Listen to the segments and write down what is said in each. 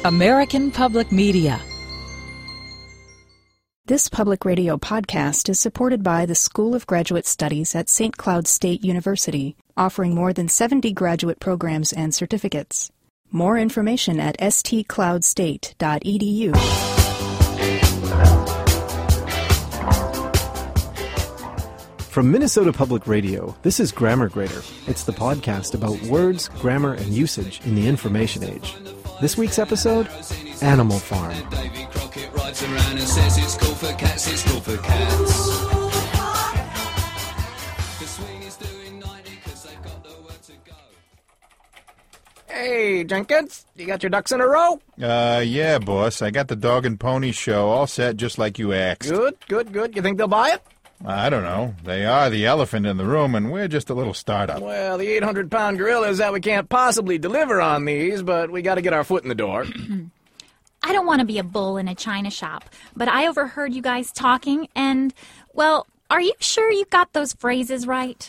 American Public Media. This public radio podcast is supported by the School of Graduate Studies at St. Cloud State University, offering more than 70 graduate programs and certificates. More information at stcloudstate.edu. From Minnesota Public Radio, this is Grammar Grader. It's the podcast about words, grammar, and usage in the information age. This week's episode, Animal Farm. Davy Crockett rides around and says it's cool for cats, it's cool for cats. The swing is doing 90 'cause they've got nowhere to go. Hey, Jenkins, you got your ducks in a row? Yeah, boss. I got the dog and pony show all set just like you asked. Good. You think they'll buy it? I don't know. They are the elephant in the room, and we're just a little startup. Well, the 800-pound gorilla is that we can't possibly deliver on these, but we got to get our foot in the door. I don't want to be a bull in a china shop, but I overheard you guys talking, and, well, are you sure you got those phrases right?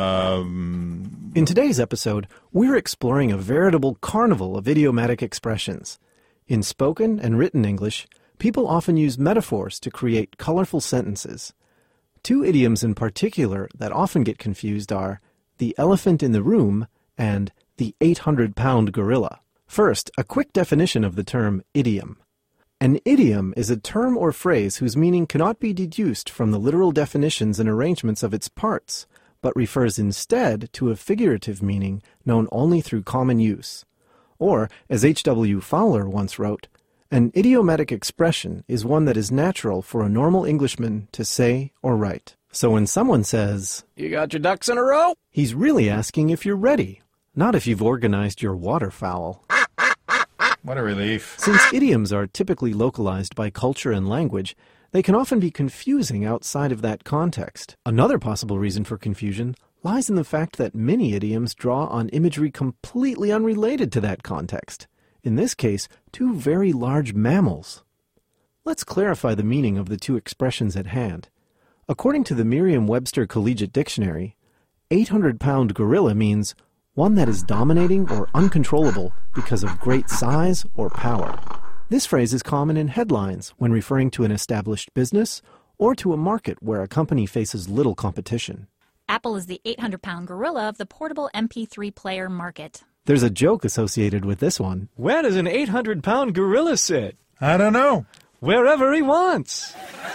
In today's episode, we're exploring a veritable carnival of idiomatic expressions. In spoken and written English, people often use metaphors to create colorful sentences. Two idioms in particular that often get confused are the elephant in the room and the 800-pound gorilla. First, a quick definition of the term idiom. An idiom is a term or phrase whose meaning cannot be deduced from the literal definitions and arrangements of its parts, but refers instead to a figurative meaning known only through common use. Or, as H.W. Fowler once wrote, an idiomatic expression is one that is natural for a normal Englishman to say or write. So when someone says, You got your ducks in a row? he's really asking if you're ready, not if you've organized your waterfowl. What a relief. Since idioms are typically localized by culture and language, they can often be confusing outside of that context. Another possible reason for confusion lies in the fact that many idioms draw on imagery completely unrelated to that context. In this case, two very large mammals. Let's clarify the meaning of the two expressions at hand. According to the Merriam-Webster Collegiate Dictionary, 800-pound gorilla means one that is dominating or uncontrollable because of great size or power. This phrase is common in headlines when referring to an established business or to a market where a company faces little competition. Apple is the 800-pound gorilla of the portable MP3 player market. There's a joke associated with this one. Where does an 800-pound gorilla sit? I don't know. Wherever he wants.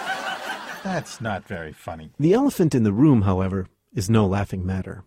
That's not very funny. The elephant in the room, however, is no laughing matter.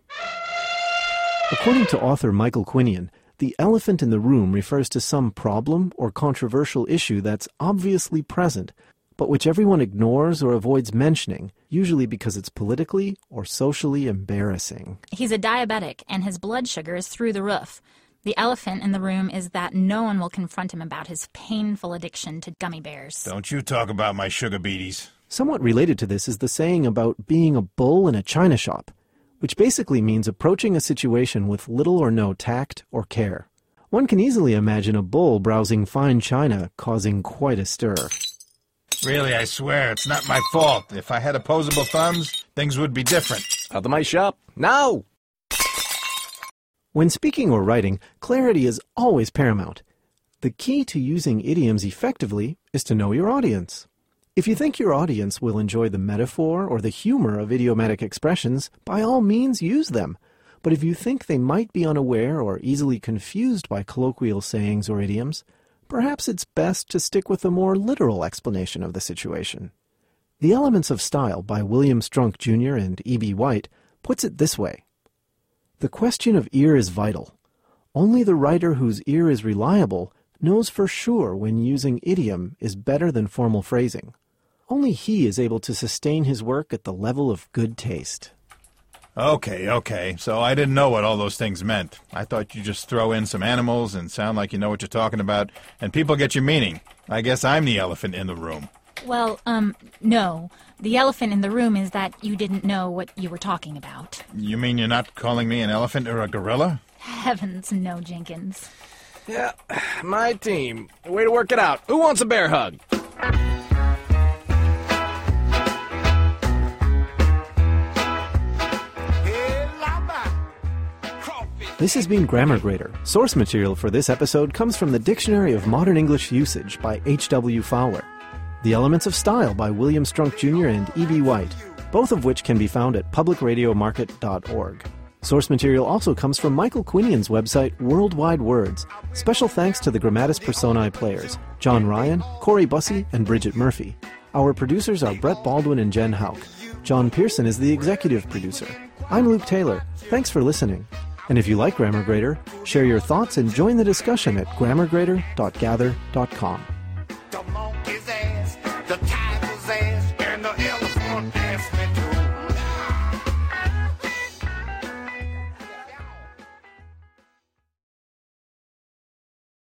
According to author Michael Quinion, the elephant in the room refers to some problem or controversial issue that's obviously present, but which everyone ignores or avoids mentioning, usually because it's politically or socially embarrassing. He's a diabetic, and his blood sugar is through the roof. The elephant in the room is that no one will confront him about his painful addiction to gummy bears. Don't you talk about my sugar beaties. Somewhat related to this is the saying about being a bull in a china shop, which basically means approaching a situation with little or no tact or care. One can easily imagine a bull browsing fine china causing quite a stir. Really, I swear, it's not my fault. If I had opposable thumbs, things would be different. Out of my shop. Now! When speaking or writing, clarity is always paramount. The key to using idioms effectively is to know your audience. If you think your audience will enjoy the metaphor or the humor of idiomatic expressions, by all means use them. But if you think they might be unaware or easily confused by colloquial sayings or idioms, perhaps it's best to stick with a more literal explanation of the situation. The Elements of Style by William Strunk Jr. and E.B. White puts it this way. The question of ear is vital. Only the writer whose ear is reliable knows for sure when using idiom is better than formal phrasing. Only he is able to sustain his work at the level of good taste. Okay. So I didn't know what all those things meant. I thought you just throw in some animals and sound like you know what you're talking about, and people get your meaning. I guess I'm the elephant in the room. Well, no. The elephant in the room is that you didn't know what you were talking about. You mean you're not calling me an elephant or a gorilla? Heavens, no, Jenkins. Yeah, my team. Way to work it out. Who wants a bear hug? Hey, Lama! Crawfish This has been Grammar Grader. Source material for this episode comes from the Dictionary of Modern English Usage by H.W. Fowler, The Elements of Style by William Strunk Jr. and E.B. White, both of which can be found at publicradiomarket.org. Source material also comes from Michael Quinian's website, Worldwide Words. Special thanks to the Grammatis Personae players, John Ryan, Corey Bussey, and Bridget Murphy. Our producers are Brett Baldwin and Jen Houck. John Pearson is the executive producer. I'm Luke Taylor. Thanks for listening. And if you like Grammar Grader, share your thoughts and join the discussion at grammargrader.gather.com. The monkey's ass, the